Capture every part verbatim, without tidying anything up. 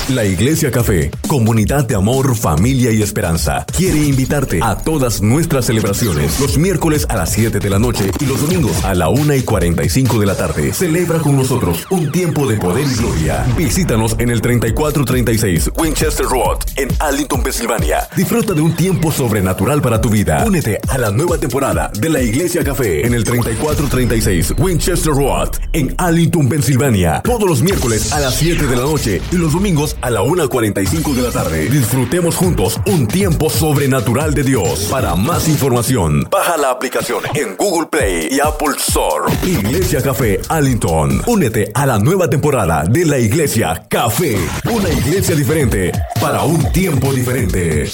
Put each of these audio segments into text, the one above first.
La Iglesia Café, comunidad de amor, familia y esperanza, quiere invitarte a todas nuestras celebraciones los miércoles a las siete de la noche y los domingos a la una y cuarenta y cinco de la tarde. Celebra con nosotros un tiempo de poder y gloria. Visítanos en el treinta y cuatro treinta y seis Winchester Road en Arlington, Pensilvania. Disfruta de un tiempo sobrenatural para tu vida. Únete a la nueva temporada de La Iglesia Café en el treinta y cuatro treinta y seis Winchester Road en Arlington, Pensilvania. Todos los miércoles a las siete de la noche y los domingos a la una cuarenta y cinco de la tarde. Disfrutemos juntos un tiempo sobrenatural de Dios. Para más información, baja la aplicación en Google Play y Apple Store. Iglesia Café Arlington. Únete a la nueva temporada de La Iglesia Café. Una iglesia diferente para un tiempo diferente.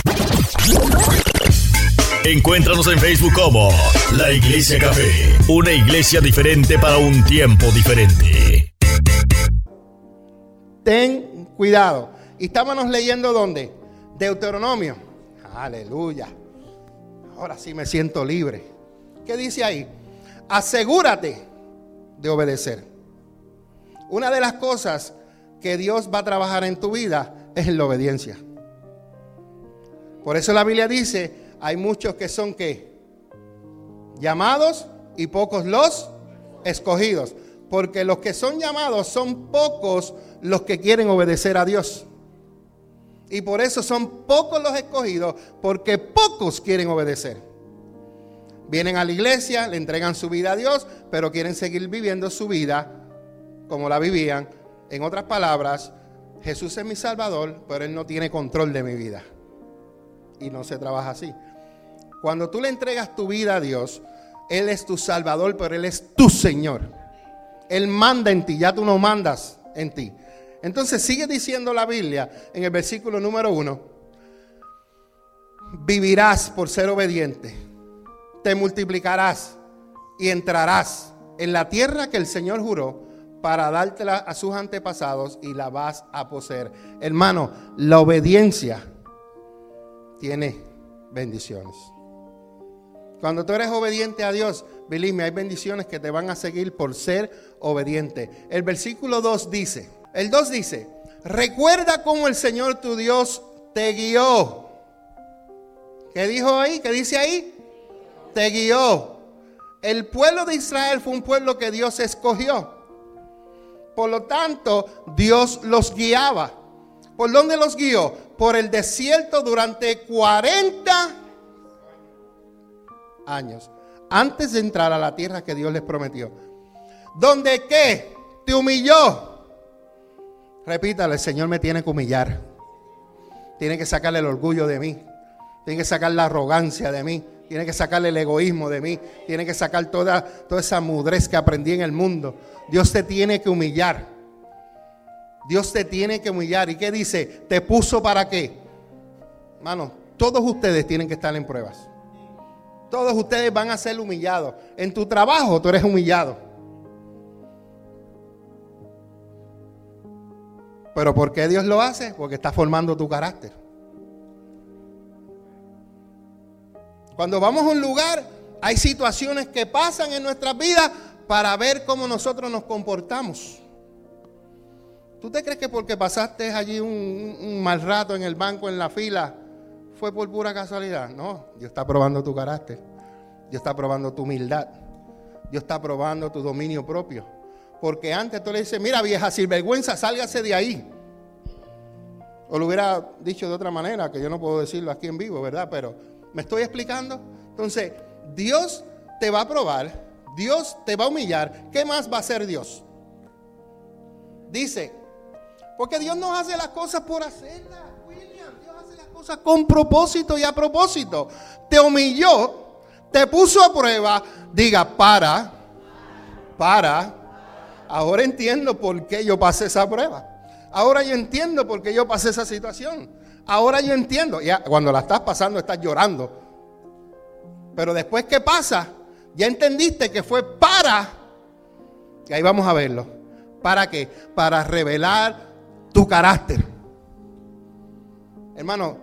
Encuéntranos en Facebook como La Iglesia Café. Una iglesia diferente para un tiempo diferente. Ten cuidado. Y estábamos leyendo ¿dónde? Deuteronomio. Aleluya. Ahora sí me siento libre. ¿Qué dice ahí? Asegúrate de obedecer. Una de las cosas que Dios va a trabajar en tu vida es en la obediencia. Por eso la Biblia dice, hay muchos que son ¿qué? Llamados y pocos los escogidos. Porque los que son llamados son pocos los que quieren obedecer a Dios. Y por eso son pocos los escogidos, porque pocos quieren obedecer. Vienen a la iglesia, le entregan su vida a Dios, pero quieren seguir viviendo su vida como la vivían. En otras palabras, Jesús es mi Salvador, pero Él no tiene control de mi vida. Y no se trabaja así. Cuando tú le entregas tu vida a Dios, Él es tu Salvador, pero Él es tu Señor. Él manda en ti, ya tú no mandas en ti. Entonces sigue diciendo la Biblia en el versículo número uno. Vivirás por ser obediente, te multiplicarás y entrarás en la tierra que el Señor juró para dártela a sus antepasados y la vas a poseer. Hermano, la obediencia tiene bendiciones. Cuando tú eres obediente a Dios, believe me, hay bendiciones que te van a seguir por ser obediente. El versículo dos dice, el dos dice, recuerda cómo el Señor tu Dios te guió. ¿Qué dijo ahí? ¿Qué dice ahí? Te guió. El pueblo de Israel fue un pueblo que Dios escogió. Por lo tanto, Dios los guiaba. ¿Por dónde los guió? Por el desierto durante cuarenta años. Antes de entrar a la tierra que Dios les prometió. ¿Dónde qué? Te humilló. Repítale, el Señor me tiene que humillar. Tiene que sacarle el orgullo de mí. Tiene que sacar la arrogancia de mí. Tiene que sacarle el egoísmo de mí. Tiene que sacar toda, toda esa mudrez que aprendí en el mundo. Dios te tiene que humillar. Dios te tiene que humillar. ¿Y qué dice? ¿Te puso para qué? Hermano, todos ustedes tienen que estar en pruebas. Todos ustedes van a ser humillados. En tu trabajo tú eres humillado. ¿Pero por qué Dios lo hace? Porque está formando tu carácter. Cuando vamos a un lugar, hay situaciones que pasan en nuestras vidas para ver cómo nosotros nos comportamos. ¿Tú te crees que porque pasaste allí un, un mal rato en el banco, en la fila, fue por pura casualidad? No, Dios está probando tu carácter. Dios está probando tu humildad. Dios está probando tu dominio propio. Porque antes tú le dices, mira vieja sinvergüenza, sálgase de ahí. O lo hubiera dicho de otra manera, que yo no puedo decirlo aquí en vivo, ¿verdad? Pero ¿me estoy explicando? Entonces, Dios te va a probar, Dios te va a humillar. ¿Qué más va a hacer Dios? Dice, porque Dios no hace las cosas por hacerlas, William. Dios hace las cosas con propósito y a propósito. Te humilló, te puso a prueba. Diga, para, para. Ahora entiendo por qué yo pasé esa prueba. Ahora yo entiendo por qué yo pasé esa situación. Ahora yo entiendo. Ya, cuando la estás pasando estás llorando. Pero después que pasa, ya entendiste que fue para. Y ahí vamos a verlo. ¿Para qué? Para revelar tu carácter. Hermano,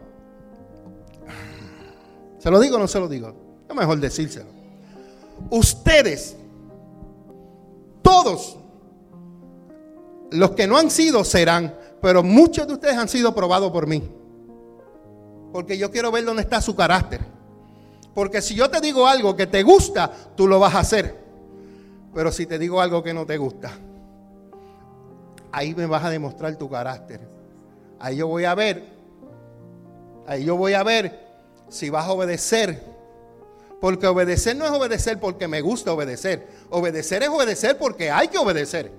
¿se lo digo o no se lo digo? Es mejor decírselo. Ustedes, todos los que no han sido serán, pero muchos de ustedes han sido probados por mí. Porque yo quiero ver dónde está su carácter. Porque si yo te digo algo que te gusta, tú lo vas a hacer. Pero si te digo algo que no te gusta, ahí me vas a demostrar tu carácter. Ahí yo voy a ver, ahí yo voy a ver si vas a obedecer. Porque obedecer no es obedecer porque me gusta obedecer. Obedecer es obedecer porque hay que obedecer.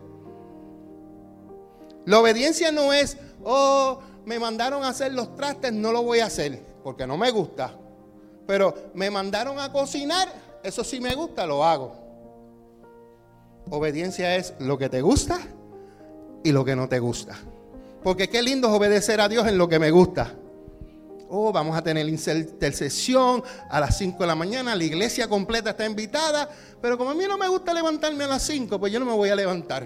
La obediencia no es, oh, me mandaron a hacer los trastes, no lo voy a hacer porque no me gusta. Pero me mandaron a cocinar, eso sí me gusta, lo hago. Obediencia es lo que te gusta y lo que no te gusta. Porque qué lindo es obedecer a Dios en lo que me gusta. Oh, vamos a tener intercesión a las cinco de la mañana, la iglesia completa está invitada, pero como a mí no me gusta levantarme a las cinco, pues yo no me voy a levantar.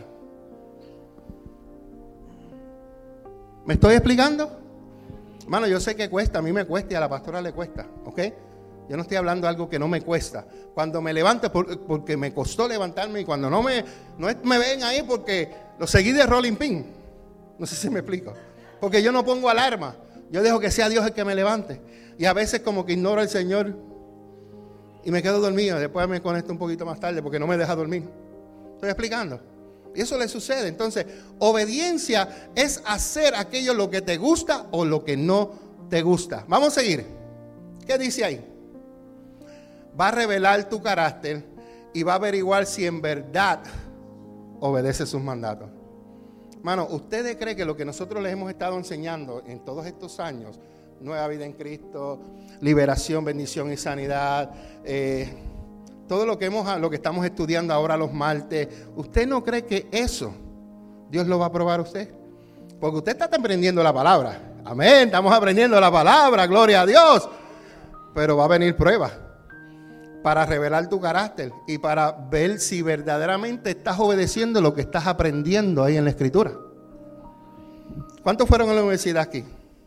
¿Me estoy explicando? Hermano, yo sé que cuesta, a mí me cuesta y a la pastora le cuesta, ¿ok? Yo no estoy hablando de algo que no me cuesta. Cuando me levanto por, porque me costó levantarme, y cuando no me, no me ven ahí porque lo seguí de rolling pin. No sé si me explico. Porque yo no pongo alarma. Yo dejo que sea Dios el que me levante. Y a veces como que ignoro al Señor y me quedo dormido. Después me conecto un poquito más tarde porque no me deja dormir. ¿Estoy explicando? Y eso le sucede. Entonces, obediencia es hacer aquello lo que te gusta o lo que no te gusta. Vamos a seguir. ¿Qué dice ahí? Va a revelar tu carácter y va a averiguar si en verdad obedece sus mandatos. Hermano, ¿ustedes creen que lo que nosotros les hemos estado enseñando en todos estos años, nueva vida en Cristo, liberación, bendición y sanidad, eh, todo lo que hemos, lo que estamos estudiando ahora los martes, ¿usted no cree que eso Dios lo va a probar a usted? Porque usted está aprendiendo la palabra. Amén, estamos aprendiendo la palabra, gloria a Dios. Pero va a venir prueba para revelar tu carácter y para ver si verdaderamente estás obedeciendo lo que estás aprendiendo ahí en la Escritura. ¿Cuántos fueron a la universidad aquí?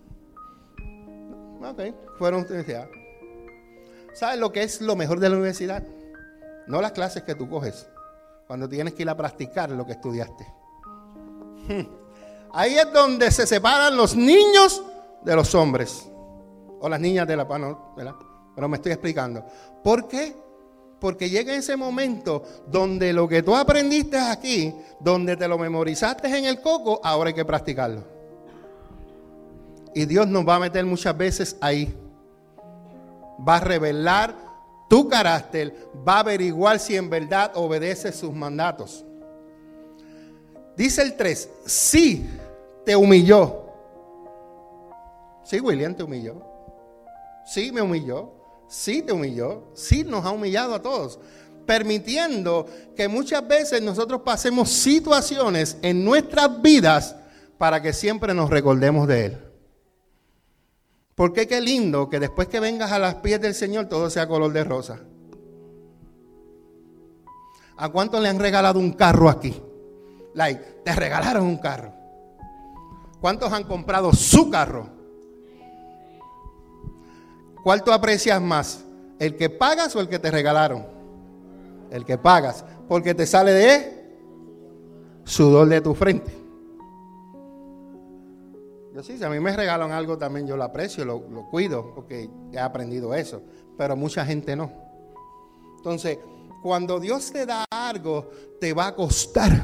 Ok, fueron a la universidad. ¿Sabes lo que es lo mejor de la universidad? No las clases que tú coges, cuando tienes que ir a practicar lo que estudiaste. Ahí es donde se separan los niños de los hombres. O las niñas de la pano, ¿verdad? Pero me estoy explicando. ¿Por qué? Porque llega ese momento donde lo que tú aprendiste aquí, donde te lo memorizaste en el coco, ahora hay que practicarlo. Y Dios nos va a meter muchas veces ahí. Va a revelar tu carácter, va a averiguar si en verdad obedece sus mandatos. Dice el tres, sí te humilló. Sí, William te humilló. Sí me humilló. Sí te humilló, sí nos ha humillado a todos, permitiendo que muchas veces nosotros pasemos situaciones en nuestras vidas para que siempre nos recordemos de Él. Porque qué lindo que después que vengas a los pies del Señor todo sea color de rosa. ¿A cuántos le han regalado un carro aquí? Like, te regalaron un carro. ¿Cuántos han comprado su carro? ¿Cuál tú aprecias más? ¿El que pagas o el que te regalaron? El que pagas, porque te sale de sudor de tu frente. Yo sí, si a mí me regalan algo también yo lo aprecio, lo, lo cuido, porque he aprendido eso, pero mucha gente no. Entonces, cuando Dios te da algo, te va a costar.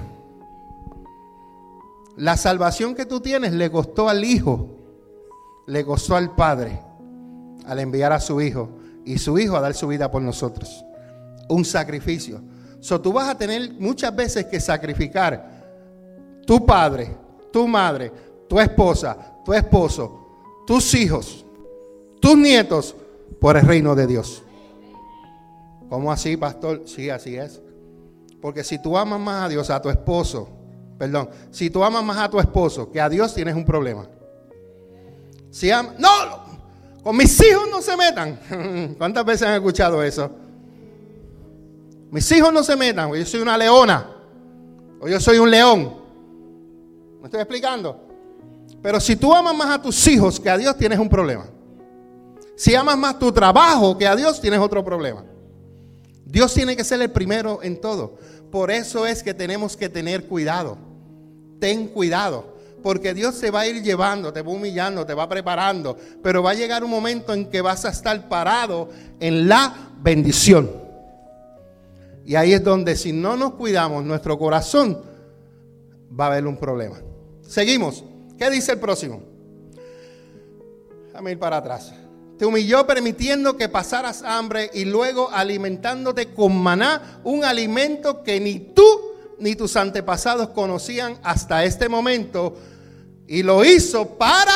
La salvación que tú tienes le costó al Hijo, le costó al Padre, al enviar a su Hijo, y su Hijo a dar su vida por nosotros. Un sacrificio. So, tú vas a tener muchas veces que sacrificar tu padre, tu madre, tu esposa, tu esposo, tus hijos, tus nietos, por el reino de Dios. ¿Cómo así, pastor? Sí, así es. Porque si tú amas más a Dios, a tu esposo, perdón, si tú amas más a tu esposo que a Dios, tienes un problema. Si am- no, con mis hijos no se metan. ¿Cuántas veces han escuchado eso? Mis hijos no se metan, yo soy una leona, o yo soy un león. ¿Me estoy explicando? Pero si tú amas más a tus hijos que a Dios, tienes un problema. Si amas más tu trabajo que a Dios, tienes otro problema. Dios tiene que ser el primero en todo. Por eso es que tenemos que tener cuidado. Ten cuidado. porque Dios se va a ir llevando, te va humillando, te va preparando, pero va a llegar un momento en que vas a estar parado en la bendición. Y ahí es donde, si no nos cuidamos nuestro corazón, va a haber un problema. Seguimos. ¿Qué dice el próximo? Déjame ir para atrás. Te humilló permitiendo que pasaras hambre y luego alimentándote con maná, un alimento que ni tú ni tus antepasados conocían hasta este momento. Y lo hizo para,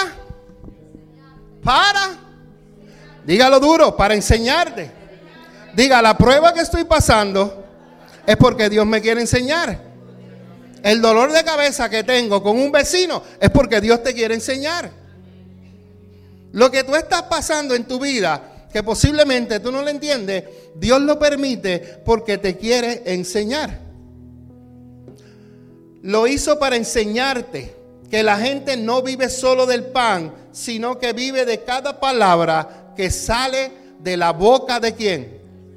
para, dígalo duro, para enseñarte. Diga, la prueba que estoy pasando es porque Dios me quiere enseñar. El dolor de cabeza que tengo con un vecino es porque Dios te quiere enseñar. Lo que tú estás pasando en tu vida, que posiblemente tú no lo entiendes, Dios lo permite porque te quiere enseñar. Lo hizo para enseñarte que la gente no vive solo del pan, sino que vive de cada palabra que sale de la boca de ¿quién?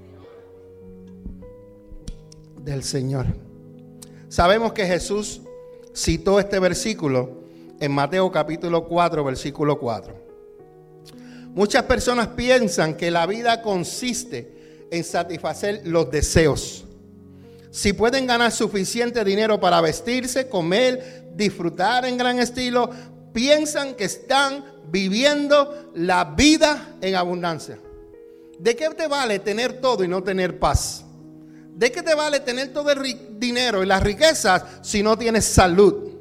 Del Señor. Sabemos que Jesús citó este versículo en Mateo capítulo cuatro, versículo cuatro. Muchas personas piensan que la vida consiste en satisfacer los deseos. Si pueden ganar suficiente dinero para vestirse, comer, disfrutar en gran estilo, piensan que están viviendo la vida en abundancia. ¿De qué te vale tener todo y no tener paz? ¿De qué te vale tener todo el dinero y las riquezas si no tienes salud?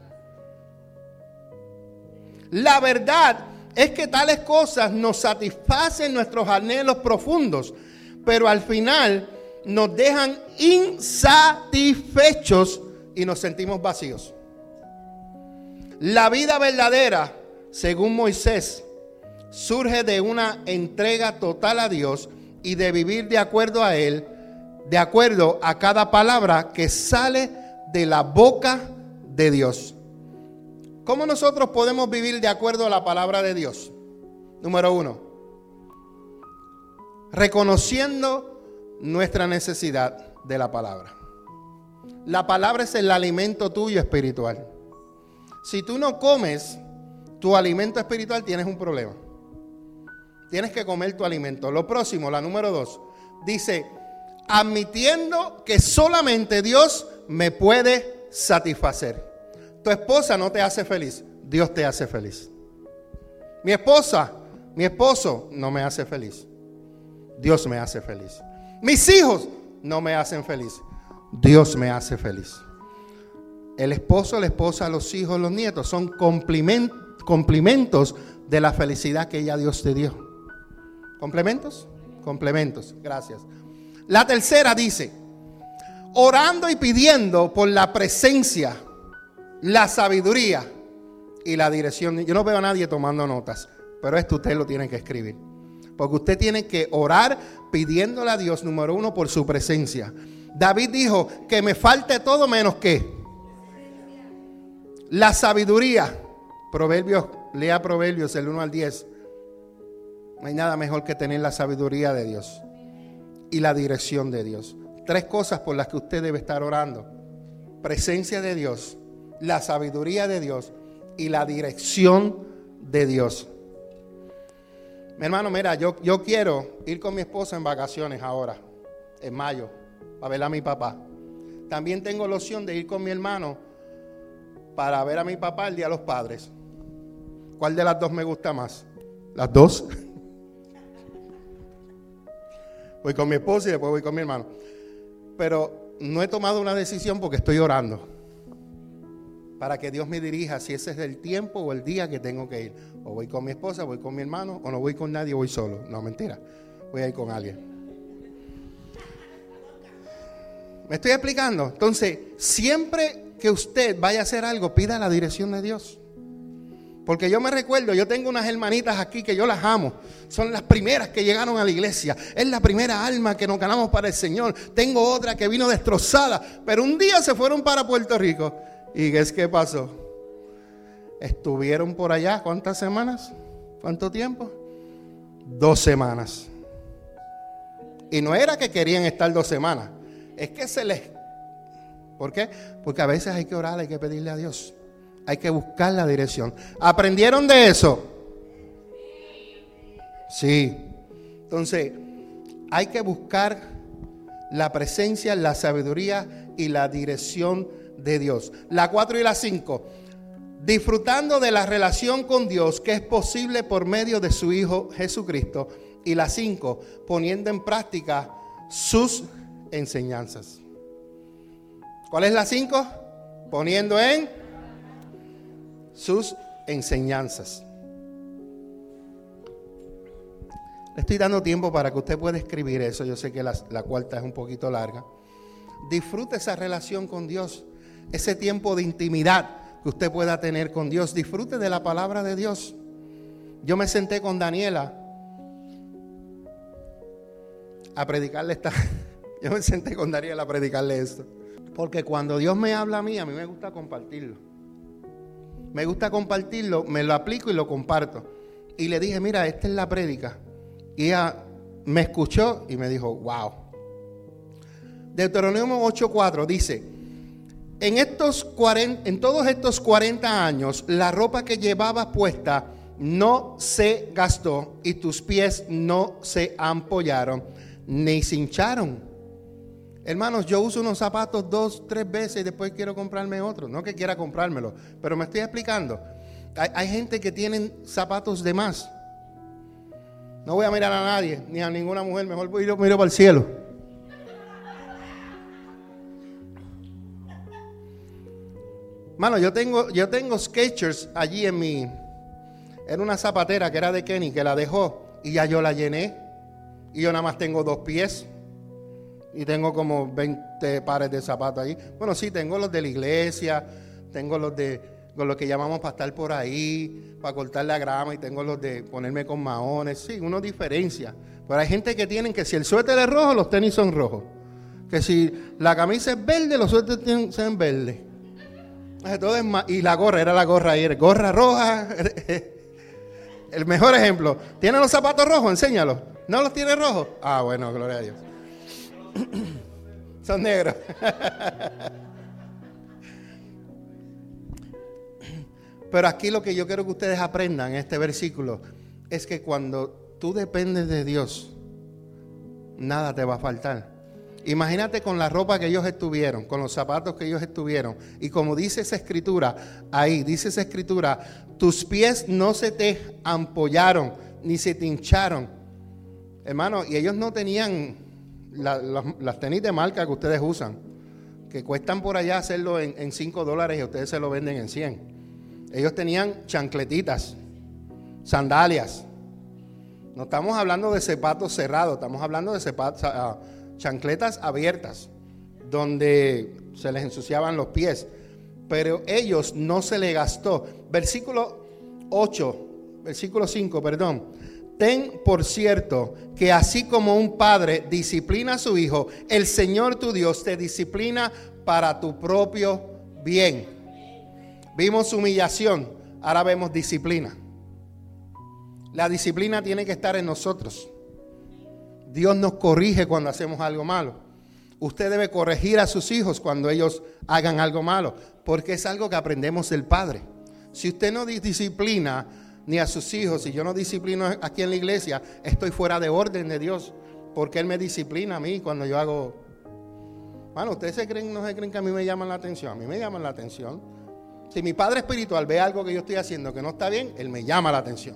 La verdad es que tales cosas nos satisfacen nuestros anhelos profundos, pero al final nos dejan insatisfechos y nos sentimos vacíos. La vida verdadera, según Moisés, surge de una entrega total a Dios y de vivir de acuerdo a Él, de acuerdo a cada palabra que sale de la boca de Dios. ¿Cómo nosotros podemos vivir de acuerdo a la palabra de Dios? Número uno, reconociendo nuestra necesidad de la palabra. La palabra es el alimento tuyo espiritual. Si tú no comes tu alimento espiritual, tienes un problema. Tienes que comer tu alimento. Lo próximo, la número dos, dice, admitiendo que solamente Dios me puede satisfacer. Tu esposa no te hace feliz, Dios te hace feliz. Mi esposa, mi esposo no me hace feliz, Dios me hace feliz. Mis hijos no me hacen feliz, Dios me hace feliz. El esposo, la esposa, los hijos, los nietos son complementos de la felicidad que ya Dios te dio. ¿Complementos? Complementos, gracias. La tercera dice, orando y pidiendo por la presencia, la sabiduría y la dirección. Yo no veo a nadie tomando notas, pero esto usted lo tiene que escribir. Porque usted tiene que orar pidiéndole a Dios, número uno, por su presencia. David dijo que me falte todo menos que la sabiduría. Proverbios, lea Proverbios el uno al diez. No hay nada mejor que tener la sabiduría de Dios y la dirección de Dios. Tres cosas por las que usted debe estar orando: presencia de Dios, la sabiduría de Dios y la dirección de Dios. Mi hermano, mira, yo, yo quiero ir con mi esposa en vacaciones ahora, en mayo, para ver a mi papá. También tengo la opción de ir con mi hermano para ver a mi papá el Día de los Padres. ¿Cuál de las dos me gusta más? ¿Las dos? Voy con mi esposa y después voy con mi hermano. Pero no he tomado una decisión porque estoy orando para que Dios me dirija si ese es el tiempo o el día que tengo que ir. O voy con mi esposa, voy con mi hermano, o no voy con nadie, voy solo. No, mentira, voy a ir con alguien. ¿Me estoy explicando? Entonces, siempre que usted vaya a hacer algo, pida la dirección de Dios. Porque yo me recuerdo, yo tengo unas hermanitas aquí que yo las amo. Son las primeras que llegaron a la iglesia. Es la primera alma que nos ganamos para el Señor. Tengo otra que vino destrozada, pero un día se fueron para Puerto Rico. ¿Y qué es que pasó? Estuvieron por allá, ¿cuántas semanas? ¿Cuánto tiempo? Dos semanas. Y no era que querían estar dos semanas. Es que se les... ¿Por qué? Porque a veces hay que orar, hay que pedirle a Dios. Hay que buscar la dirección. ¿Aprendieron de eso? Sí. Entonces, hay que buscar la presencia, la sabiduría y la dirección de Dios. La cuatro y la cinco. Disfrutando de la relación con Dios que es posible por medio de su Hijo Jesucristo. Y la cinco. Poniendo en práctica sus enseñanzas. ¿Cuál es la cinco? Poniendo en sus enseñanzas. Le estoy dando tiempo para que usted pueda escribir eso. Yo sé que la, la cuarta es un poquito larga. Disfrute esa relación con Dios, ese tiempo de intimidad que usted pueda tener con Dios. Disfrute de la palabra de Dios. Yo me senté con Daniela a predicarle esta. Yo me senté con Daniela a predicarle esto. Porque cuando Dios me habla a mí, a mí me gusta compartirlo. Me gusta compartirlo, me lo aplico y lo comparto. Y le dije, mira, esta es la prédica. Y ella me escuchó y me dijo, wow. Deuteronomio ocho cuatro dice, en, estos cuarenta, en todos estos cuarenta años, la ropa que llevabas puesta no se gastó y tus pies no se ampollaron ni se hincharon. Hermanos, yo uso unos zapatos dos, tres veces y después quiero comprarme otros. No que quiera comprármelo, pero me estoy explicando. Hay, hay gente que tienen zapatos de más. No voy a mirar a nadie, ni a ninguna mujer. Mejor voy a miro para el cielo. Mano, yo tengo, yo tengo Skechers allí en mi... Era una zapatera que era de Kenny, que la dejó y ya yo la llené. Y yo nada más tengo dos pies. Y tengo como veinte pares de zapatos ahí. Bueno, sí, tengo los de la iglesia, tengo los de con los que llamamos para estar por ahí, para cortar la grama, y tengo los de ponerme con maones. Sí, uno diferencia. Pero hay gente que tienen que si el suéter es rojo, los tenis son rojos. Que si la camisa es verde, los suéteres tienen, son verdes. Todo es más, y la gorra, era la gorra ayer, gorra roja. El mejor ejemplo. ¿Tiene los zapatos rojos? Enséñalos. ¿No los tiene rojos? Ah, bueno, gloria a Dios. Son negros. Pero aquí lo que yo quiero que ustedes aprendan en este versículo es que cuando tú dependes de Dios, nada te va a faltar. Imagínate con la ropa que ellos estuvieron, con los zapatos que ellos estuvieron. Y como dice esa escritura, ahí dice esa escritura, tus pies no se te ampollaron, ni se te hincharon. Hermano, y ellos no tenían la, la, las tenis de marca que ustedes usan, que cuestan por allá hacerlo en cinco dólares y ustedes se lo venden en cien. Ellos tenían chancletitas, sandalias. No estamos hablando de zapatos cerrados, estamos hablando de zapatos, uh, chancletas abiertas, donde se les ensuciaban los pies. Pero ellos no se les gastó. Versículo ocho, versículo cinco, perdón. Ten por cierto que así como un padre disciplina a su hijo, el Señor tu Dios te disciplina para tu propio bien. Vimos humillación, ahora vemos disciplina. La disciplina tiene que estar en nosotros. Dios nos corrige cuando hacemos algo malo. Usted debe corregir a sus hijos cuando ellos hagan algo malo, porque es algo que aprendemos del Padre. Si usted no disciplina ni a sus hijos, si yo no disciplino aquí en la iglesia, estoy fuera de orden de Dios, porque Él me disciplina a mí cuando yo hago. Bueno, ustedes se creen, no se creen que a mí me llaman la atención. A mí me llaman la atención. Si mi padre espiritual ve algo que yo estoy haciendo que no está bien, él me llama la atención.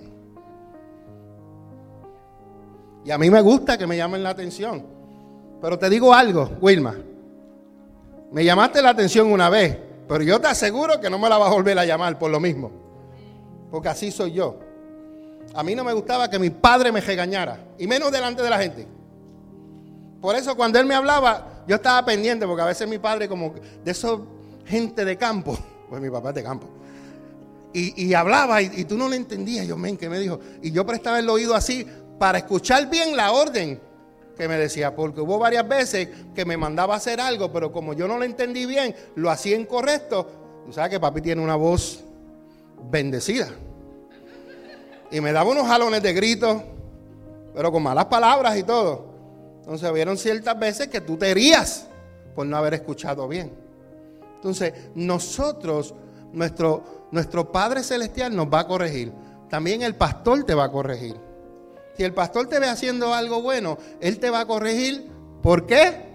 Y a mí me gusta que me llamen la atención. Pero te digo algo, Wilma. Me llamaste la atención una vez, pero yo te aseguro que no me la vas a volver a llamar por lo mismo. Porque así soy yo. A mí no me gustaba que mi padre me regañara, y menos delante de la gente. Por eso cuando él me hablaba, yo estaba pendiente, porque a veces mi padre como de esos gente de campo. Pues mi papá es de campo. Y, y hablaba y, y tú no le entendías. Yo, men, ¿qué me dijo? Y yo prestaba el oído así para escuchar bien la orden que me decía. Porque hubo varias veces que me mandaba a hacer algo, pero como yo no lo entendí bien, lo hacía incorrecto. Tú sabes que papi tiene una voz bendecida. Y me daba unos jalones de gritos, pero con malas palabras y todo. Entonces, vieron ciertas veces que tú te herías por no haber escuchado bien. Entonces, nosotros nuestro, nuestro Padre Celestial nos va a corregir. También el pastor te va a corregir. Si el pastor te ve haciendo algo bueno, él te va a corregir. ¿Por qué?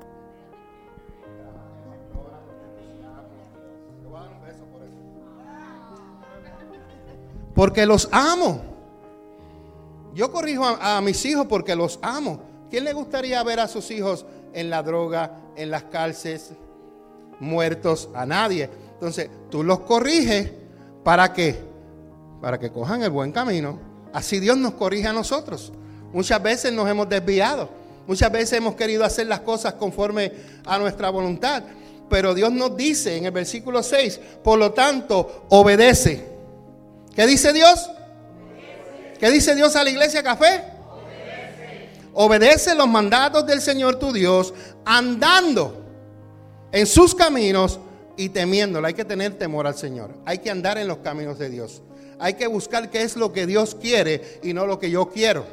Porque los amo. Yo corrijo a, a mis hijos porque los amo. ¿Quién le gustaría ver a sus hijos en la droga, en las cárceles, muertos? A nadie. Entonces, tú los corriges. ¿Para qué? Para que cojan el buen camino. Así Dios nos corrige a nosotros. Muchas veces nos hemos desviado. Muchas veces hemos querido hacer las cosas conforme a nuestra voluntad. Pero Dios nos dice en el versículo seis, por lo tanto, obedece. ¿Qué dice Dios? Obedece. ¿Qué dice Dios a la iglesia Café? Obedece. Obedece los mandatos del Señor tu Dios, andando en sus caminos y temiéndolo. Hay que tener temor al Señor. Hay que andar en los caminos de Dios. Hay que buscar qué es lo que Dios quiere y no lo que yo quiero.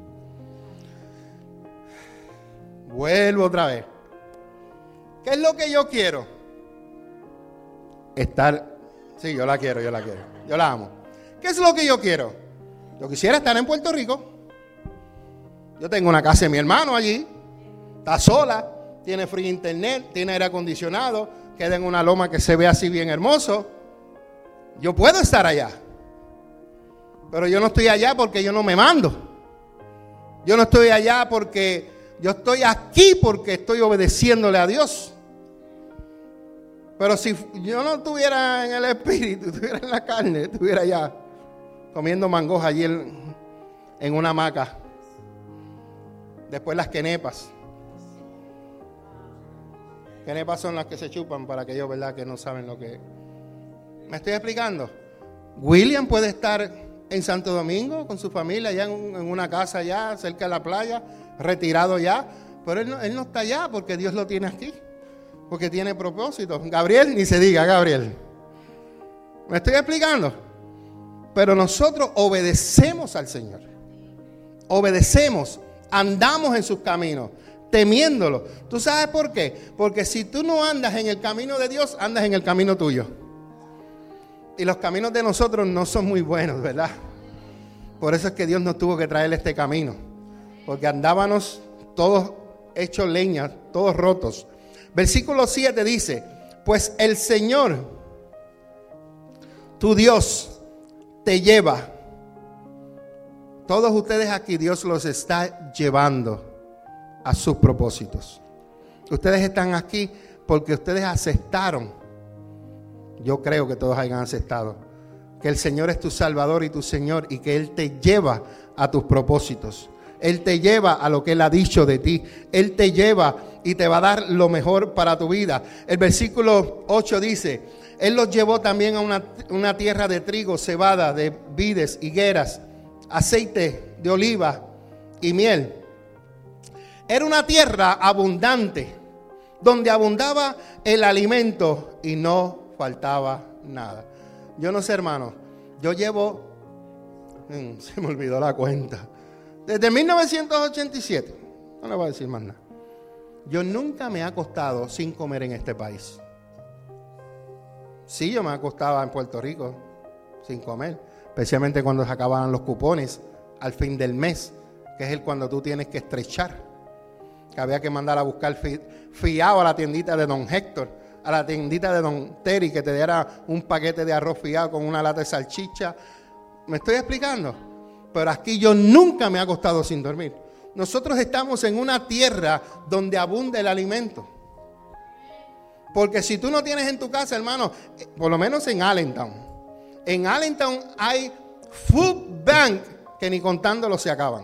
Vuelvo otra vez. ¿Qué es lo que yo quiero? Estar. Sí, yo la quiero, yo la quiero. Yo la amo. ¿Qué es lo que yo quiero? Yo quisiera estar en Puerto Rico. Yo tengo una casa de mi hermano allí. Está sola. Tiene free internet. Tiene aire acondicionado. Queda en una loma que se ve así bien hermoso. Yo puedo estar allá. Pero yo no estoy allá porque yo no me mando. Yo no estoy allá porque yo estoy aquí porque estoy obedeciéndole a Dios. Pero si yo no estuviera en el espíritu, estuviera en la carne, estuviera allá comiendo mangos allí en, en una hamaca. Después las quenepas. Quenepas son las que se chupan para aquellos, ¿verdad?, que no saben lo que es. ¿Me estoy explicando? William puede estar en Santo Domingo con su familia, allá en, en una casa allá, cerca de la playa, retirado ya. Pero él no, él no está allá porque Dios lo tiene aquí. Porque tiene propósito. Gabriel, ni se diga, Gabriel. ¿Me estoy explicando? Pero nosotros obedecemos al Señor. Obedecemos, andamos en sus caminos, temiéndolo. ¿Tú sabes por qué? Porque si tú no andas en el camino de Dios, andas en el camino tuyo. Y los caminos de nosotros no son muy buenos, ¿verdad? Por eso es que Dios nos tuvo que traer este camino. Porque andábamos todos hechos leña, todos rotos. Versículo siete dice, pues el Señor, tu Dios, te lleva. Todos ustedes aquí, Dios los está llevando a sus propósitos. Ustedes están aquí porque ustedes aceptaron. Yo creo que todos hayan aceptado que el Señor es tu Salvador y tu Señor y que Él te lleva a tus propósitos. Él te lleva a lo que Él ha dicho de ti. Él te lleva y te va a dar lo mejor para tu vida. El versículo ocho dice, Él los llevó también a una, una tierra de trigo, cebada, de vides, higueras, aceite de oliva y miel. Era una tierra abundante, donde abundaba el alimento y no faltaba nada. Yo no sé, hermano, yo llevo, se me olvidó la cuenta, desde mil novecientos ochenta y siete, no le voy a decir más nada. Yo nunca me he acostado sin comer en este país. Sí, yo me acostaba en Puerto Rico sin comer, especialmente cuando se acababan los cupones al fin del mes, que es el cuando tú tienes que estrechar, que había que mandar a buscar fi, fiado a la tiendita de don Héctor, a la tiendita de don Terry, que te diera un paquete de arroz fiado con una lata de salchicha. ¿Me estoy explicando? Pero aquí yo nunca me he acostado sin dormir. Nosotros estamos en una tierra donde abunda el alimento. Porque si tú no tienes en tu casa, hermano, por lo menos en Allentown, en Allentown hay food bank que ni contándolo se acaban.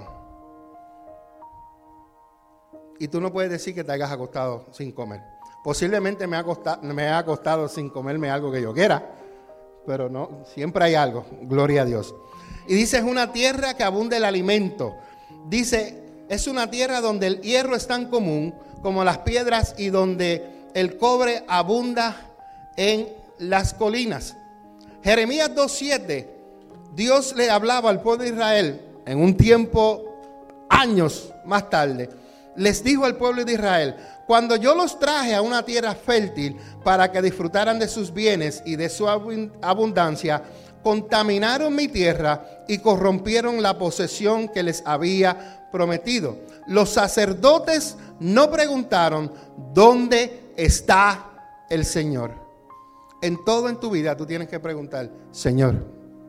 Y tú no puedes decir que te hayas acostado sin comer. Posiblemente me ha acostado, me he acostado sin comerme algo que yo quiera, pero no, siempre hay algo, gloria a Dios. Y dice, es una tierra que abunda el alimento. Dice, es una tierra donde el hierro es tan común como las piedras y donde el cobre abunda en las colinas. Jeremías dos siete, Dios le hablaba al pueblo de Israel en un tiempo, años más tarde. Les dijo al pueblo de Israel, Cuando yo los traje a una tierra fértil para que disfrutaran de sus bienes y de su abundancia, contaminaron mi tierra y corrompieron la posesión que les había prometido. Los sacerdotes no preguntaron, ¿dónde está el Señor? En todo en tu vida tú tienes que preguntar, Señor,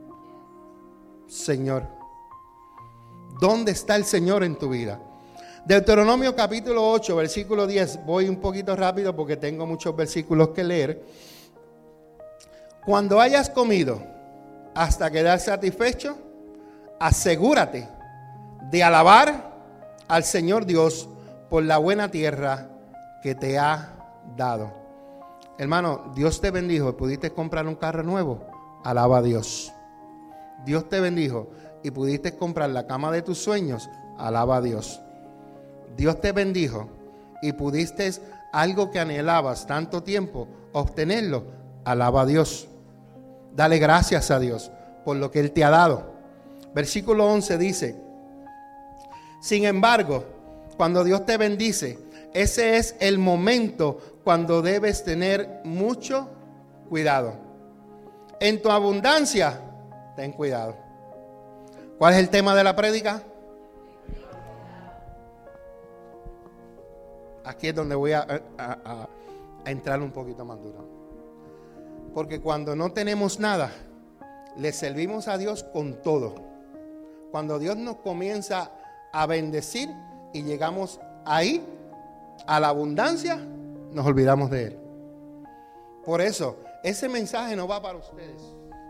Señor, ¿dónde está el Señor en tu vida? Deuteronomio capítulo ocho, versículo diez. Voy un poquito rápido porque tengo muchos versículos que leer. Cuando hayas comido hasta quedar satisfecho, asegúrate de alabar al Señor Dios por la buena tierra que te ha dado. Hermano, Dios te bendijo y pudiste comprar un carro nuevo. Alaba a Dios. Dios te bendijo y pudiste comprar la cama de tus sueños. Alaba a Dios. Dios te bendijo y pudiste algo que anhelabas tanto tiempo obtenerlo. Alaba a Dios. Dale gracias a Dios por lo que Él te ha dado. Versículo once dice, sin embargo, cuando Dios te bendice, ese es el momento cuando debes tener mucho cuidado. En tu abundancia, ten cuidado. ¿Cuál es el tema de la prédica? Aquí es donde voy a, a, a, a entrar un poquito más duro. Porque cuando no tenemos nada, le servimos a Dios con todo. Cuando Dios nos comienza a bendecir y llegamos ahí, a la abundancia, nos olvidamos de Él. Por eso, ese mensaje no va para ustedes.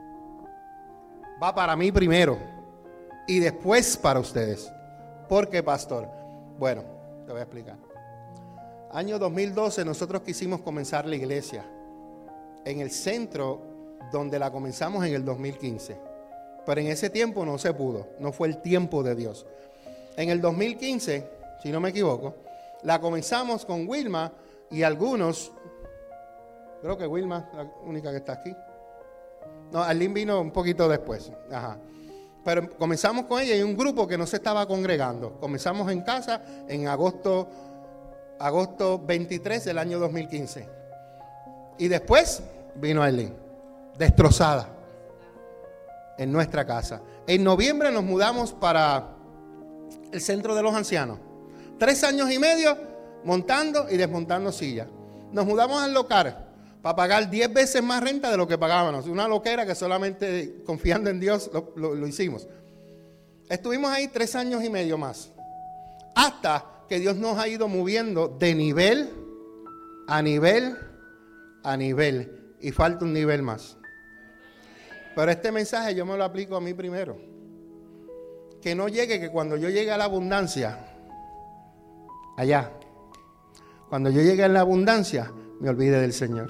Va para mí primero y después para ustedes. ¿Por qué, pastor? Bueno, te voy a explicar. Año dos mil doce nosotros quisimos comenzar la iglesia en el centro donde la comenzamos en el dos mil quince. Pero en ese tiempo no se pudo, no fue el tiempo de Dios. En el dos mil quince, si no me equivoco, la comenzamos con Wilma y algunos, creo que Wilma, la única que está aquí. No, Arlene vino un poquito después. Ajá. Pero comenzamos con ella y un grupo que no se estaba congregando. Comenzamos en casa en agosto, agosto veintitrés del año dos mil quince. Y después vino Arlene, destrozada, en nuestra casa. En noviembre nos mudamos para el centro de los ancianos. Tres años y medio montando y desmontando sillas. Nos mudamos al local para pagar diez veces más renta de lo que pagábamos. Una loquera que solamente confiando en Dios lo, lo, lo hicimos. Estuvimos ahí tres años y medio más. Hasta que Dios nos ha ido moviendo de nivel a nivel a nivel. Y falta un nivel más. Pero este mensaje yo me lo aplico a mí primero. Que no llegue, que cuando yo llegue a la abundancia, allá, cuando yo llegue a la abundancia, me olvide del Señor.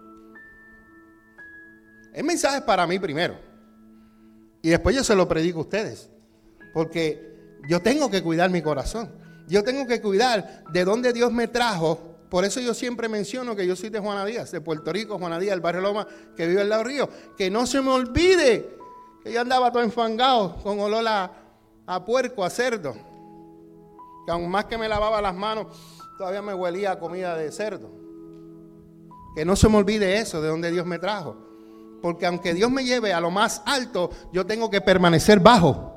El mensaje es para mí primero. Y después yo se lo predico a ustedes. Porque yo tengo que cuidar mi corazón. Yo tengo que cuidar de dónde Dios me trajo. Por eso yo siempre menciono que yo soy de Juana Díaz, de Puerto Rico, Juana Díaz, el barrio Loma, que vive al lado del río. Que no se me olvide que yo andaba todo enfangado, con olor a, a puerco, a cerdo. Que aún más que me lavaba las manos, todavía me huelía a comida de cerdo. Que no se me olvide eso, de donde Dios me trajo. Porque aunque Dios me lleve a lo más alto, yo tengo que permanecer bajo.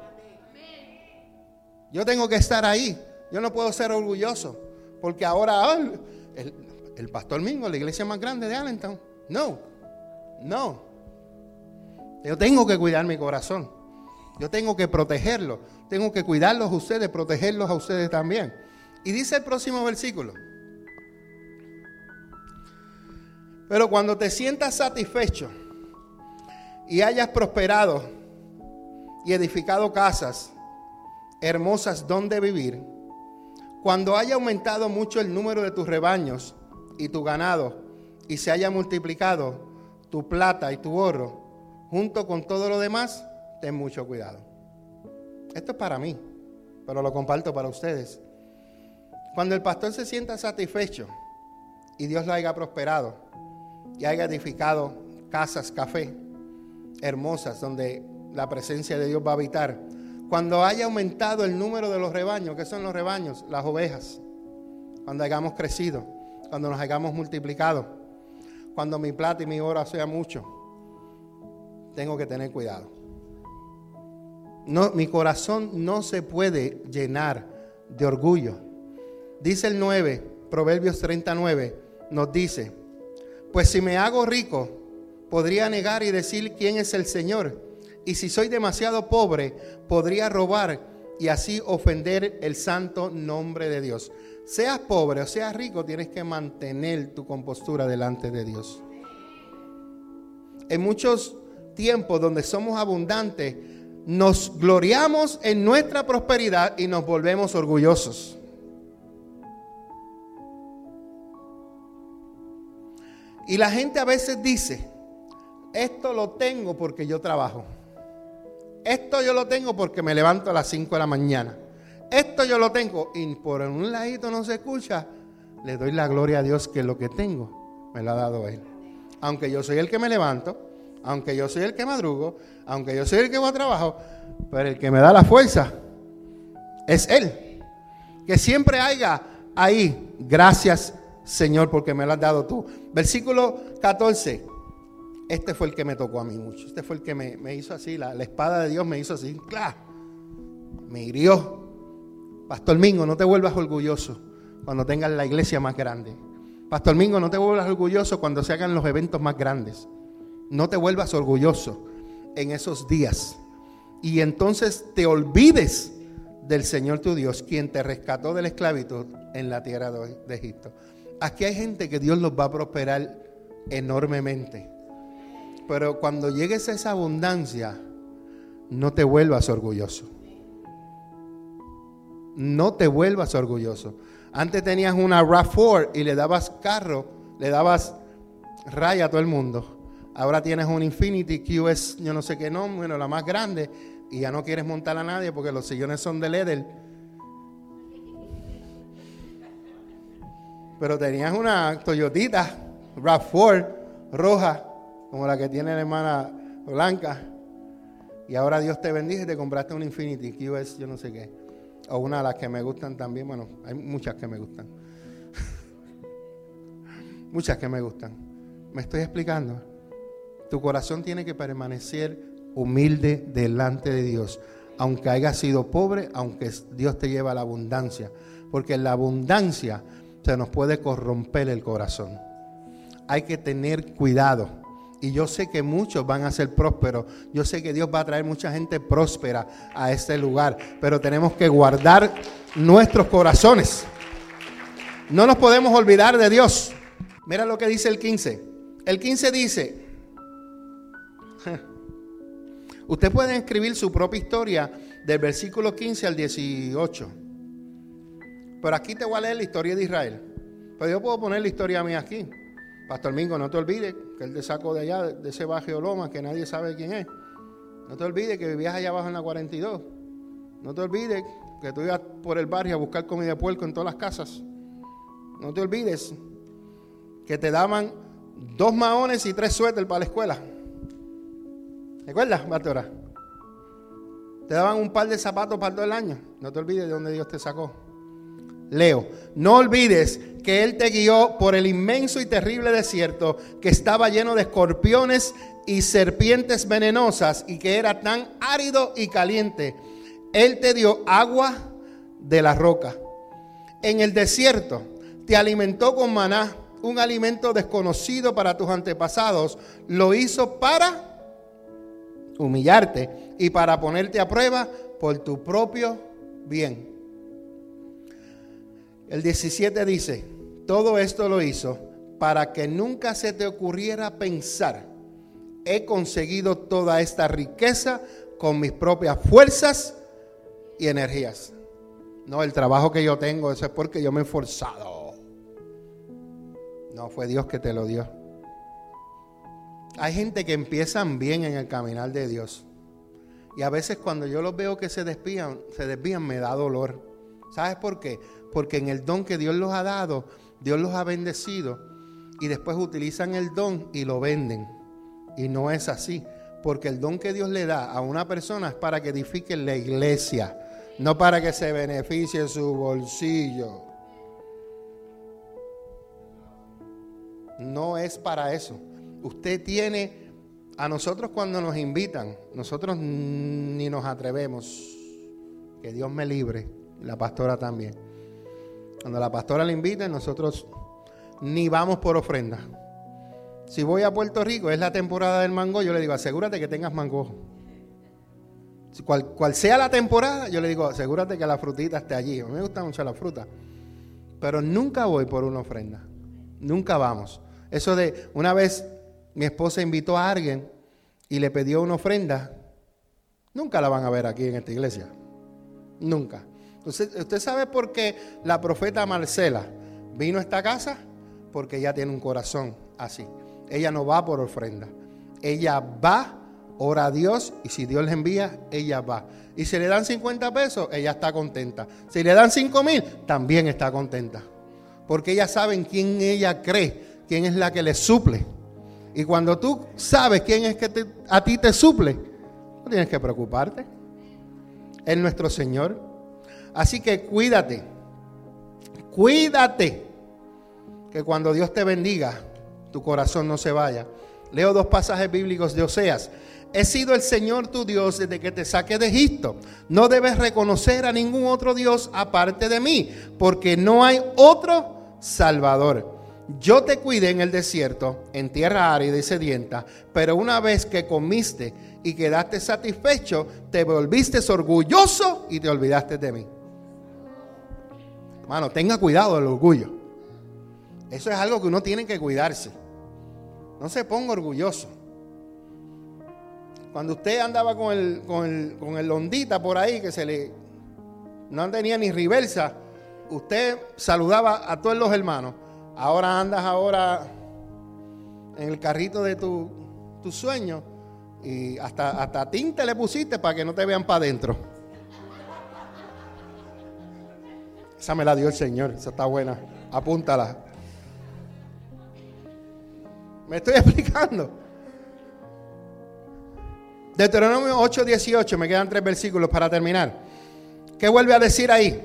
Yo tengo que estar ahí. Yo no puedo ser orgulloso. Porque ahora oh, el, el pastor Mingo, la iglesia más grande de Allentown. No, no. Yo tengo que cuidar mi corazón. Yo tengo que protegerlo. Tengo que cuidarlos a ustedes, protegerlos a ustedes también. Y dice el próximo versículo. Pero cuando te sientas satisfecho y hayas prosperado y edificado casas hermosas donde vivir, cuando haya aumentado mucho el número de tus rebaños y tu ganado y se haya multiplicado tu plata y tu oro, junto con todo lo demás, ten mucho cuidado. Esto es para mí, pero lo comparto para ustedes. Cuando el pastor se sienta satisfecho y Dios lo haya prosperado y haya edificado casas, café, hermosas, donde la presencia de Dios va a habitar, cuando haya aumentado el número de los rebaños, ¿qué son los rebaños? Las ovejas. cuando hayamos crecido, cuando nos hayamos multiplicado, cuando mi plata y mi oro sea mucho, tengo que tener cuidado. No, mi corazón no se puede llenar de orgullo. Dice el nueve, Proverbios treinta y nueve, nos dice: pues si me hago rico, podría negar y decir quién es el Señor. Y si soy demasiado pobre, podría robar y así ofender el santo nombre de Dios. Seas pobre o seas rico, tienes que mantener tu compostura delante de Dios. En muchos tiempos donde somos abundantes, nos gloriamos en nuestra prosperidad y nos volvemos orgullosos. Y la gente a veces dice: esto lo tengo porque yo trabajo. Esto yo lo tengo porque me levanto a las cinco de la mañana. Esto yo lo tengo. Y por un ladito no se escucha: le doy la gloria a Dios que lo que tengo me lo ha dado Él. Aunque yo soy el que me levanto, aunque yo soy el que madrugo, aunque yo soy el que va a trabajo, pero el que me da la fuerza es Él. Que siempre haya ahí: gracias Señor porque me lo has dado tú. Versículo catorce. Este fue el que me tocó a mí mucho. Este fue el que me, me hizo así. La, la espada de Dios me hizo así. ¡Claro! Me hirió. Pastor Mingo, no te vuelvas orgulloso cuando tengas la iglesia más grande. Pastor Mingo, no te vuelvas orgulloso cuando se hagan los eventos más grandes. No te vuelvas orgulloso en esos días. Y entonces te olvides del Señor tu Dios, quien te rescató de la esclavitud en la tierra de, de Egipto. Aquí hay gente que Dios los va a prosperar enormemente. Pero cuando llegues a esa abundancia, no te vuelvas orgulloso. No te vuelvas orgulloso. Antes tenías una RAV cuatro y le dabas carro, le dabas raya a todo el mundo. Ahora tienes un Infiniti Q S, yo no sé qué nombre, bueno, la más grande, y ya no quieres montar a nadie porque los sillones son de leather. Pero tenías una Toyotita RAV cuatro roja, como la que tiene la hermana Blanca, y ahora Dios te bendice y te compraste un Infiniti Q S, yo no sé qué, o una de las que me gustan también. Bueno, hay muchas que me gustan. Muchas que me gustan. ¿Me estoy explicando? Tu corazón tiene que permanecer humilde delante de Dios, aunque hayas sido pobre, aunque Dios te lleva a la abundancia, porque en la abundancia se nos puede corromper el corazón. Hay que tener cuidado. Y yo sé que muchos van a ser prósperos. Yo sé que Dios va a traer mucha gente próspera a este lugar, pero tenemos que guardar nuestros corazones. No nos podemos olvidar de Dios. Mira lo que dice el quince. El quince dice: usted puede escribir su propia historia del versículo quince al dieciocho. Pero aquí te voy a leer la historia de Israel. Pero yo puedo poner la historia mía aquí. Pastor Mingo, no te olvides que él te sacó de allá, de ese barrio Loma, que nadie sabe quién es. No te olvides que vivías allá abajo en la cuarenta y dos. No te olvides que tú ibas por el barrio a buscar comida de puerco en todas las casas. No te olvides que te daban dos maones y tres suéteres para la escuela. ¿Recuerdas, pastora? Te daban un par de zapatos para todo el año. No te olvides de dónde Dios te sacó. Leo: no olvides que Él te guió por el inmenso y terrible desierto que estaba lleno de escorpiones y serpientes venenosas y que era tan árido y caliente. Él te dio agua de la roca. En el desierto te alimentó con maná, un alimento desconocido para tus antepasados. Lo hizo para humillarte y para ponerte a prueba por tu propio bien. El diecisiete dice: todo esto lo hizo para que nunca se te ocurriera pensar: he conseguido toda esta riqueza con mis propias fuerzas y energías. No, el trabajo que yo tengo, eso es porque yo me he esforzado. No, fue Dios que te lo dio. Hay gente que empiezan bien en el caminar de Dios, y a veces cuando yo los veo que se desvían, se desvían, me da dolor. ¿Sabes por qué? Porque en el don que Dios los ha dado, Dios los ha bendecido, y después utilizan el don y lo venden. Y no es así, porque el don que Dios le da a una persona es para que edifique la iglesia, no para que se beneficie su bolsillo. no es para eso. Usted tiene, a nosotros cuando nos invitan, nosotros ni nos atrevemos, que Dios me libre, la pastora también. Cuando la pastora le invita, nosotros ni vamos por ofrenda. Si voy a Puerto Rico, es la temporada del mango, yo le digo, asegúrate que tengas mango. Cual, cual sea la temporada, yo le digo, asegúrate que la frutita esté allí. A mí me gusta mucho la fruta. Pero nunca voy por una ofrenda. Nunca vamos. Eso de, una vez mi esposa invitó a alguien y le pidió una ofrenda, nunca la van a ver aquí en esta iglesia. Nunca. Entonces, ¿usted sabe por qué la profeta Marcela vino a esta casa? Porque ella tiene un corazón así. Ella no va por ofrenda. Ella va, ora a Dios, y si Dios le envía, ella va. Y si le dan cincuenta pesos, ella está contenta. Si le dan cinco mil, también está contenta. Porque ella sabe en quién ella cree, quién es la que le suple. Y cuando tú sabes quién es que te, a ti te suple, no tienes que preocuparte. Es nuestro Señor. Así que cuídate. Cuídate. Que cuando Dios te bendiga, tu corazón no se vaya. Leo dos pasajes bíblicos de Oseas. He sido el Señor tu Dios desde que te saqué de Egipto. No debes reconocer a ningún otro Dios aparte de mí, porque no hay otro Salvador. Yo te cuidé en el desierto, en tierra árida y sedienta, pero una vez que comiste y quedaste satisfecho, te volviste orgulloso y te olvidaste de mí. Hermano, tenga cuidado del orgullo. Eso es algo que uno tiene que cuidarse. No se ponga orgulloso. Cuando usted andaba con el, con el, con el ondita por ahí, que se le no tenía ni reversa, usted saludaba a todos los hermanos. Ahora andas ahora en el carrito de tu, tu sueño y hasta, hasta tinte le pusiste para que no te vean para adentro. Esa me la dio el Señor, esa está buena, apúntala. ¿Me estoy explicando? Deuteronomio ocho dieciocho, me quedan tres versículos para terminar. ¿Qué vuelve a decir ahí?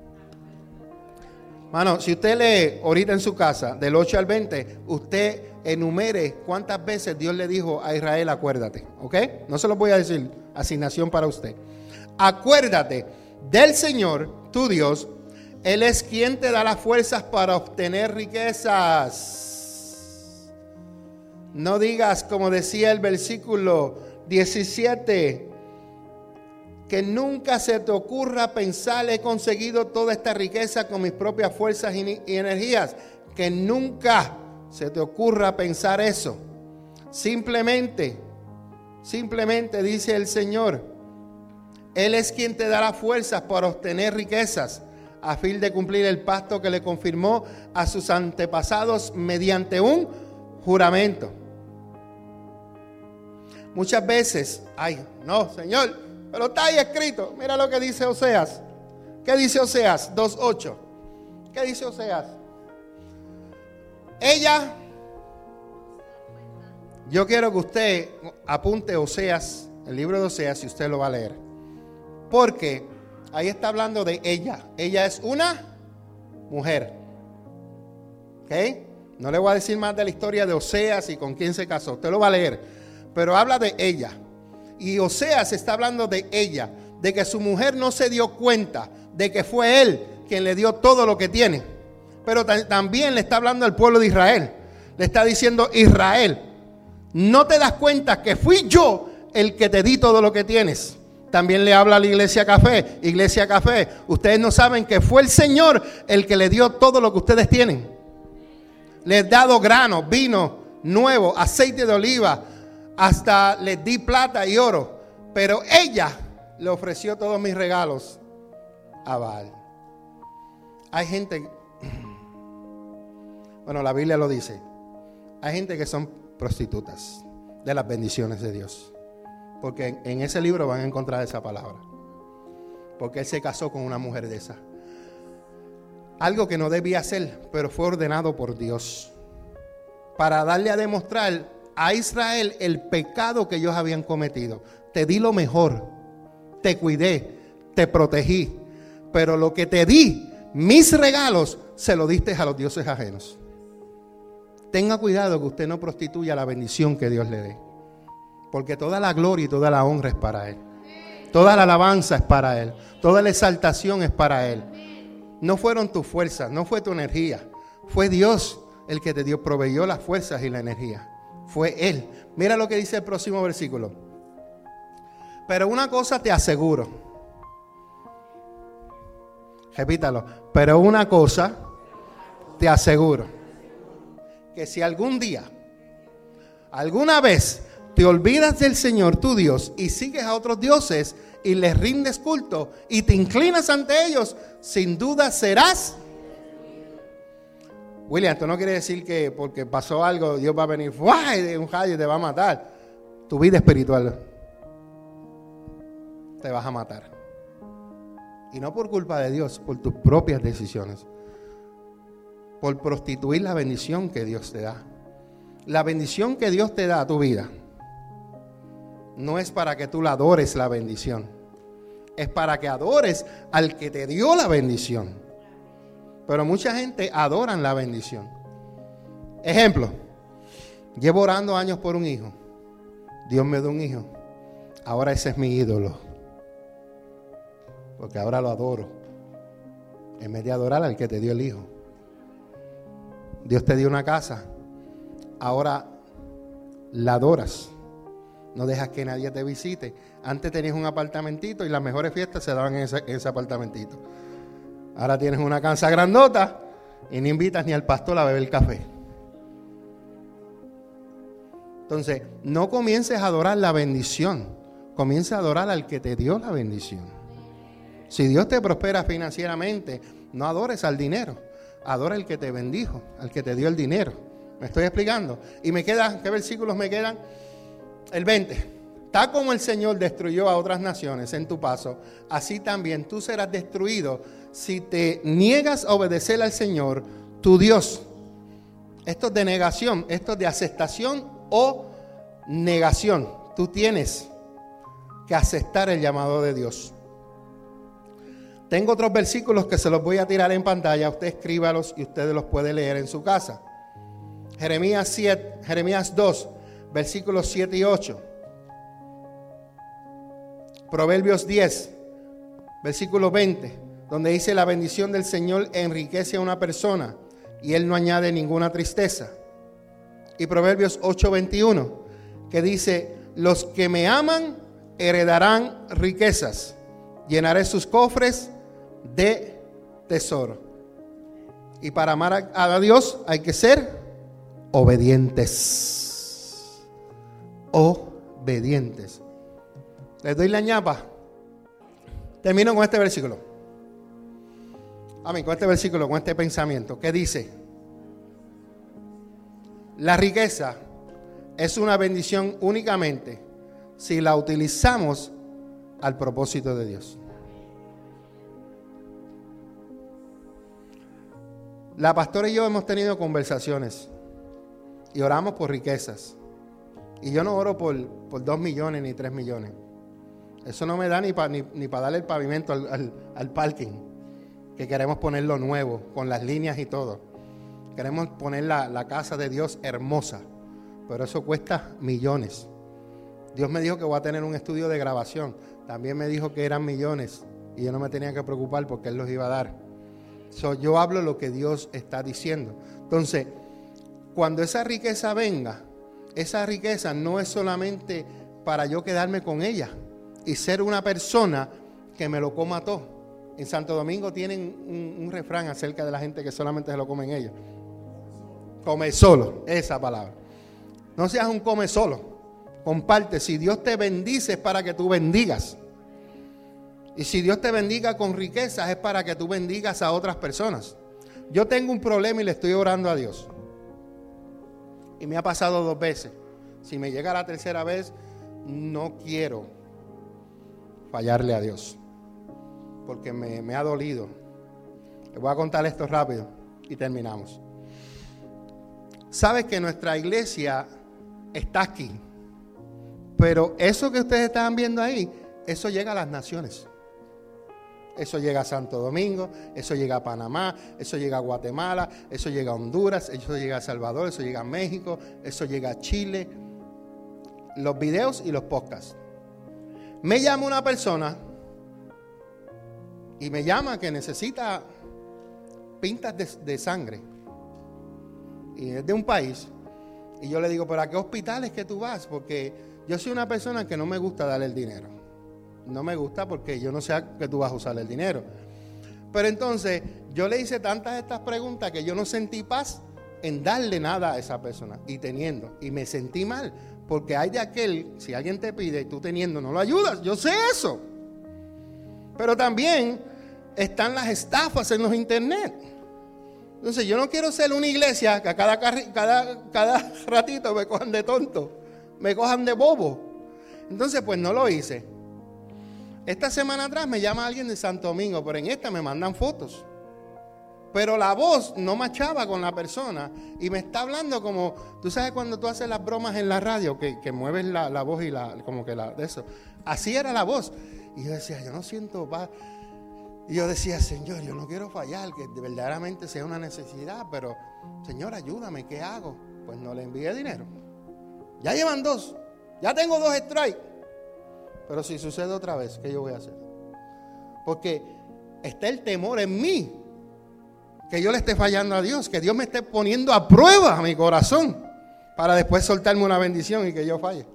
Mano, si usted lee ahorita en su casa, del ocho al veinte, usted enumere cuántas veces Dios le dijo a Israel, acuérdate, ¿ok? No se lo voy a decir, asignación para usted. Acuérdate del Señor, tu Dios, Él es quien te da las fuerzas para obtener riquezas. No digas, como decía el versículo diecisiete, que nunca se te ocurra pensar, he conseguido toda esta riqueza con mis propias fuerzas y, y energías. Que nunca se te ocurra pensar eso. Simplemente, simplemente dice el Señor, Él es quien te dará fuerzas para obtener riquezas, a fin de cumplir el pacto que le confirmó a sus antepasados mediante un juramento. Muchas veces, ay, no, Señor, pero está ahí escrito. Mira lo que dice Oseas. ¿Qué dice Oseas? dos ocho. ¿Qué dice Oseas? Ella, yo quiero que usted apunte Oseas, el libro de Oseas, si usted lo va a leer. Porque ahí está hablando de ella. Ella es una mujer. ¿Ok? No le voy a decir más de la historia de Oseas y con quién se casó. Usted lo va a leer. Pero habla de ella. Y Oseas está hablando de ella. De que su mujer no se dio cuenta de que fue él quien le dio todo lo que tiene. Pero t- también le está hablando al pueblo de Israel. Le está diciendo, Israel, no te das cuenta que fui yo el que te di todo lo que tienes. También le habla a la Iglesia Café. Iglesia Café, ustedes no saben que fue el Señor el que le dio todo lo que ustedes tienen. Les he dado grano, vino nuevo, aceite de oliva, hasta les di plata y oro. Pero ella le ofreció todos mis regalos a Baal. Hay gente, bueno, la Biblia lo dice, hay gente que son prostitutas de las bendiciones de Dios. Porque en, en ese libro van a encontrar esa palabra. Porque él se casó con una mujer de esa. Algo que no debía hacer, pero fue ordenado por Dios. Para darle a demostrar a Israel el pecado que ellos habían cometido. Te di lo mejor, te cuidé, te protegí, pero lo que te di, mis regalos, se lo diste a los dioses ajenos. tenga cuidado que usted no prostituya la bendición que Dios le dé. Porque toda la gloria y toda la honra es para Él. Toda la alabanza es para Él. Toda la exaltación es para Él. No fueron tus fuerzas, no fue tu energía. Fue Dios el que te dio, proveyó las fuerzas y la energía. Fue Él. Mira lo que dice el próximo versículo. Pero una cosa te aseguro. Repítalo. Pero una cosa te aseguro. Que si algún día, alguna vez te olvidas del Señor tu Dios y sigues a otros dioses y les rindes culto y te inclinas ante ellos, sin duda serás. William, esto no quiere decir que porque pasó algo Dios va a venir ¡guay! De un rayo y te va a matar. Tu vida espiritual te vas a matar. Y no por culpa de Dios, por tus propias decisiones. Por prostituir la bendición que Dios te da. La bendición que Dios te da a tu vida no es para que tú la adores la bendición. Es para que adores al que te dio la bendición. Pero mucha gente adoran la bendición. Ejemplo, llevo orando años por un hijo. Dios me dio un hijo. Ahora ese es mi ídolo. Porque ahora lo adoro. En vez de adorar al que te dio el hijo. Dios te dio una casa. Ahora la adoras. No dejas que nadie te visite. Antes tenías un apartamentito y las mejores fiestas se daban en ese, en ese apartamentito. Ahora tienes una casa grandota y no invitas ni al pastor a beber café. Entonces, no comiences a adorar la bendición. Comienza a adorar al que te dio la bendición. Si Dios te prospera financieramente, no adores al dinero. Adora al que te bendijo, al que te dio el dinero. ¿Me estoy explicando? Y me quedan, ¿qué versículos me quedan? El veinte. Tal como el Señor destruyó a otras naciones en tu paso, así también tú serás destruido si te niegas a obedecer al Señor, tu Dios. Esto es de negación, esto es de aceptación o negación. Tú tienes que aceptar el llamado de Dios. Tengo otros versículos que se los voy a tirar en pantalla. Usted escríbalos y usted los puede leer en su casa. Jeremías siete, Jeremías dos, versículos siete y ocho. Proverbios diez, versículo veinte, donde dice: la bendición del Señor enriquece a una persona y Él no añade ninguna tristeza. Y Proverbios ocho, veintiuno, que dice: los que me aman heredarán riquezas, llenaré sus cofres de tesoro. Y para amar a, a Dios hay que ser obedientes. Obedientes. Les doy la ñapa. Termino con este versículo. Amén, con este versículo, con este pensamiento. ¿Qué dice? La riqueza es una bendición únicamente si la utilizamos al propósito de Dios. La pastora y yo hemos tenido conversaciones y oramos por riquezas. Y yo no oro por, por dos millones ni tres millones. Eso no me da ni para ni, ni pa darle el pavimento al, al, al parking, que queremos ponerlo nuevo, con las líneas y todo. Queremos poner la, la casa de Dios hermosa, pero eso cuesta millones. Dios me dijo que voy a tener un estudio de grabación. También me dijo que eran millones y yo no me tenía que preocupar porque Él los iba a dar. So, yo hablo lo que Dios está diciendo. Entonces, cuando esa riqueza venga, esa riqueza no es solamente para yo quedarme con ella y ser una persona que me lo coma todo. En Santo Domingo tienen un, un refrán acerca de la gente que solamente se lo comen ellos. Come solo, esa palabra. No seas un come solo. Comparte. Si Dios te bendice es para que tú bendigas. Y si Dios te bendiga con riquezas es para que tú bendigas a otras personas. Yo tengo un problema y le estoy orando a Dios. Y me ha pasado dos veces. Si me llega la tercera vez, no quiero fallarle a Dios. Porque me, me ha dolido. Les voy a contar esto rápido y terminamos. Sabes que nuestra iglesia está aquí. Pero eso que ustedes están viendo ahí, eso llega a las naciones. Eso llega a Santo Domingo, eso llega a Panamá, eso llega a Guatemala, eso llega a Honduras, eso llega a Salvador, eso llega a México, eso llega a Chile. Los videos y los podcasts. Me llama una persona y me llama que necesita pintas de, de sangre. Y es de un país. Y yo le digo, ¿pero a qué hospitales que tú vas? Porque yo soy una persona que no me gusta darle el dinero. No me gusta porque yo no sé a qué tú vas a usar el dinero. Pero entonces yo le hice tantas estas preguntas que yo no sentí paz en darle nada a esa persona y teniendo. Y me sentí mal porque hay de aquel, si alguien te pide y tú teniendo no lo ayudas. Yo sé eso. Pero también están las estafas en los internet. Entonces yo no quiero ser una iglesia que a cada, cada, cada ratito me cojan de tonto, me cojan de bobo. Entonces pues no lo hice. Esta semana atrás me llama alguien de Santo Domingo, pero en esta me mandan fotos. Pero la voz no machaba con la persona y me está hablando como, tú sabes cuando tú haces las bromas en la radio, que, que mueves la, la voz y la, como que la, de eso. Así era la voz. Y yo decía, yo no siento paz. Y yo decía, Señor, yo no quiero fallar, que verdaderamente sea una necesidad, pero Señor, ayúdame, ¿qué hago? Pues no le envié dinero. Ya llevan dos, ya tengo dos strikes. Pero si sucede otra vez, ¿qué yo voy a hacer? Porque está el temor en mí, que yo le esté fallando a Dios, que Dios me esté poniendo a prueba a mi corazón, para después soltarme una bendición y que yo falle.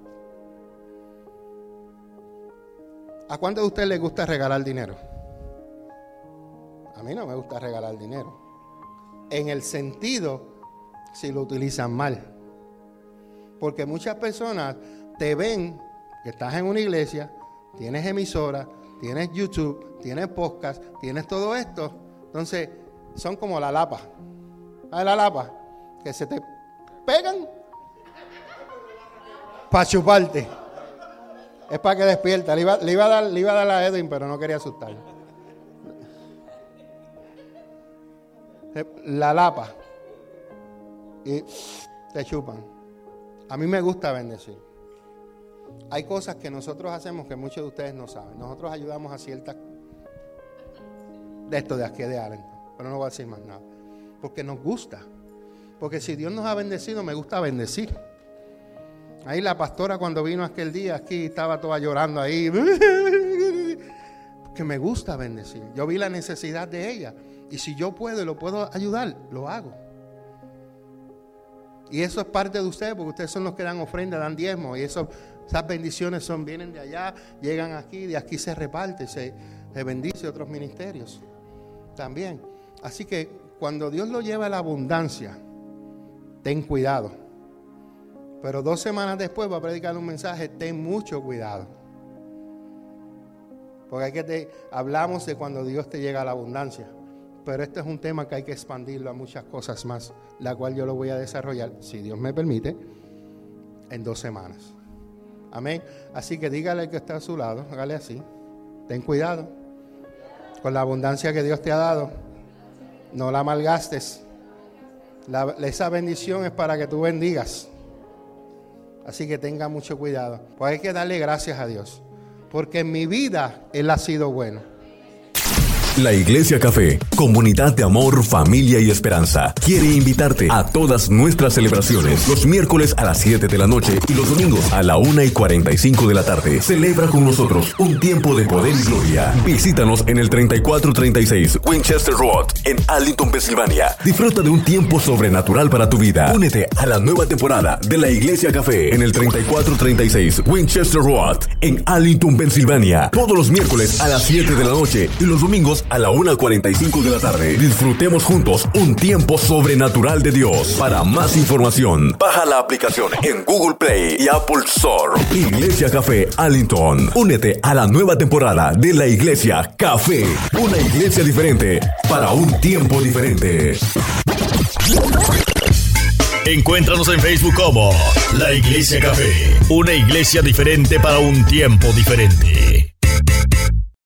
¿A cuántos de ustedes les gusta regalar dinero? A mí no me gusta regalar dinero. En el sentido, si lo utilizan mal. Porque muchas personas te ven que estás en una iglesia, tienes emisora, tienes YouTube, tienes podcast, tienes todo esto. Entonces, son como la lapa. ¿Sabes la lapa? Que se te pegan para chuparte. Es para que despierta. Le iba, le iba a dar, le iba a dar a Edwin, pero no quería asustarlo. La lapa. Y te chupan. A mí me gusta bendecir. Hay cosas que nosotros hacemos que muchos de ustedes no saben. Nosotros ayudamos a ciertas de esto de aquí de Arlington, pero no voy a decir más nada. Porque nos gusta. Porque si Dios nos ha bendecido, me gusta bendecir. Ahí la pastora cuando vino aquel día aquí estaba toda llorando ahí. Porque me gusta bendecir. Yo vi la necesidad de ella. Y si yo puedo y lo puedo ayudar, lo hago. Y eso es parte de ustedes, porque ustedes son los que dan ofrenda, dan diezmo. Y eso, esas bendiciones son, vienen de allá, llegan aquí, de aquí se reparte, se, se bendice otros ministerios también. Así que cuando Dios lo lleva a la abundancia, ten cuidado. Pero dos semanas después va a predicar un mensaje, ten mucho cuidado. Porque hay que te, hablamos de cuando Dios te llega a la abundancia. Pero este es un tema que hay que expandirlo a muchas cosas más, la cual yo lo voy a desarrollar, si Dios me permite, en dos semanas. Amén. Así que dígale al que está a su lado, hágale así. Ten cuidado con la abundancia que Dios te ha dado. No la malgastes. La, esa bendición es para que tú bendigas. Así que tenga mucho cuidado. Pues hay que darle gracias a Dios, porque en mi vida Él ha sido bueno. La Iglesia Café, comunidad de amor, familia y esperanza, quiere invitarte a todas nuestras celebraciones los miércoles a las siete de la noche y los domingos a la una y cuarenta y cinco de la tarde. Celebra con nosotros un tiempo de poder y gloria. Visítanos en el treinta y cuatro treinta y seis Winchester Road en Arlington, Pensilvania. Disfruta de un tiempo sobrenatural para tu vida. Únete a la nueva temporada de la Iglesia Café en el treinta y cuatro treinta y seis Winchester Road en Arlington, Pensilvania. Todos los miércoles a las siete de la noche y los domingos a la una cuarenta y cinco de la tarde. Disfrutemos juntos un tiempo sobrenatural de Dios. Para más información, baja la aplicación en Google Play y Apple Store. Iglesia Café Arlington. Únete a la nueva temporada de la Iglesia Café. Una iglesia diferente para un tiempo diferente. Encuéntranos en Facebook como La Iglesia Café. Una iglesia diferente para un tiempo diferente.